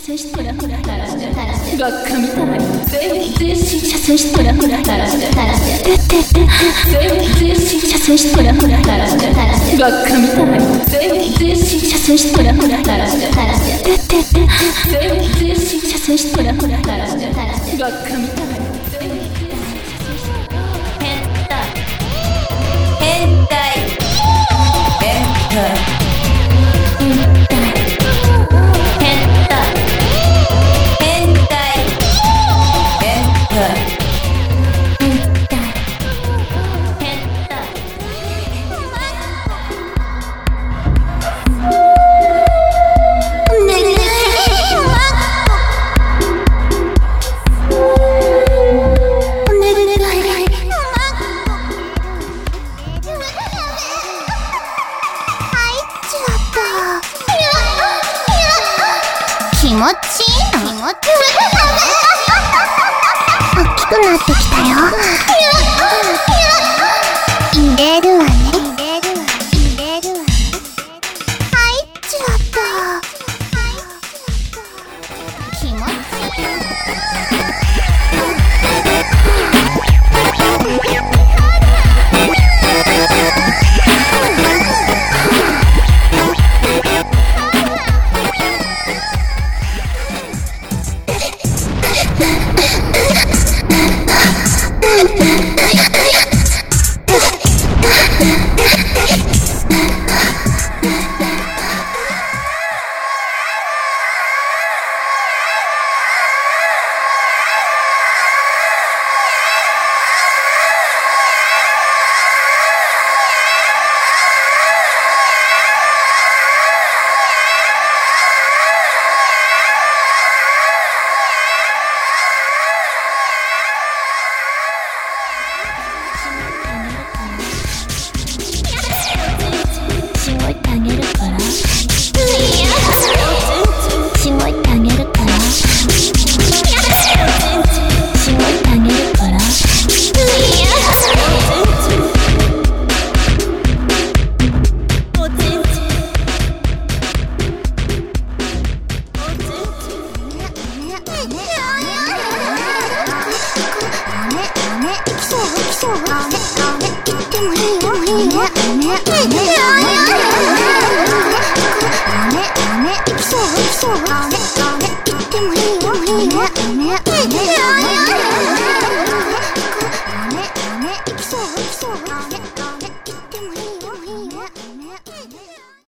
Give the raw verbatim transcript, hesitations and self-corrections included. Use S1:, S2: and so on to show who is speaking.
S1: 線してほらほら垂らして垂らしてばっかみたい全域全身車線してほらほら垂らして垂らしててってって全域全身車線してほらほら垂らして垂らしてばっかみたい全域全身車線してほらほら垂らして垂らしててってって全域全身車線してほらほら垂らして垂らしてばっかみたい全域全身車線して変態変態変態変態
S2: 気持ちいいの？気持ち大きくなってきたよ。入れるわね。